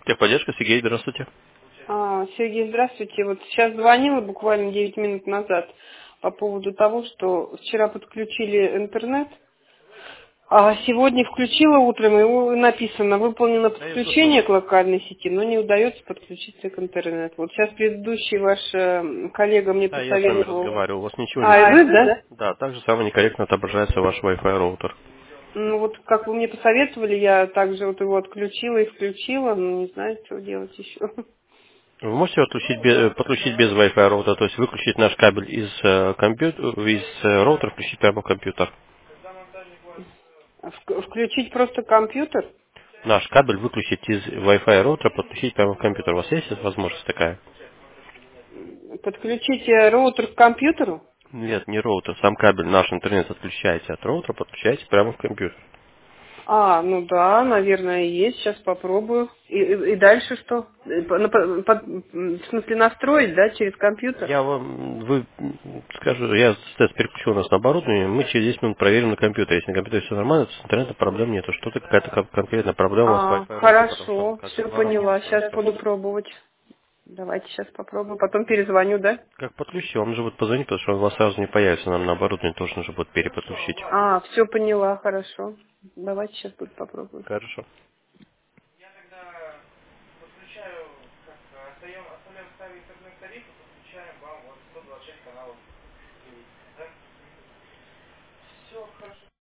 Техподдержка, Сергей, здравствуйте. Сергей, здравствуйте. Вот сейчас звонила буквально 9 минут назад по поводу того, что вчера подключили интернет, а сегодня включила утром, и написано, выполнено Да, я слушаю вас. подключение к локальной сети, но не удается подключиться к интернету. Вот сейчас предыдущий ваш коллега мне Да, я с вами посоветовал. разговариваю, у вас ничего не... И вы, да? Да, так же самое некорректно отображается ваш Wi-Fi роутер. Ну вот как вы мне посоветовали, я также вот его отключила и включила, но не знаю, что делать еще. Вы можете подключить без Wi-Fi роутера, то есть выключить наш кабель из, роутера, включить прямо в компьютер. Включить просто компьютер? Наш кабель выключить из Wi-Fi роутера, подключить прямо в компьютер. У вас есть возможность такая? Подключить роутер к компьютеру? Нет, не роутер, сам кабель, наш интернет отключаете от роутера, подключаете прямо в компьютер. Ну да, наверное, есть. Сейчас попробую. И дальше что? В смысле настроить, да, через компьютер? Я тест переключу нас на оборудование, мы через 10 минут проверим на компьютере. Если на компьютере все нормально, то с интернетом проблем нету. Что-то какая-то конкретная проблема с Wi-Fi роутером, потому что он Хорошо, как все на русском поняла. Сейчас называется. буду пробовать. Давайте сейчас попробую. Потом перезвоню, да? Как подключить? Он же будет позвонить, потому что он у вас сразу не появится. Нам на оборудование тоже нужно будет переподключить. Все поняла, хорошо. Давайте сейчас буду попробовать. Хорошо.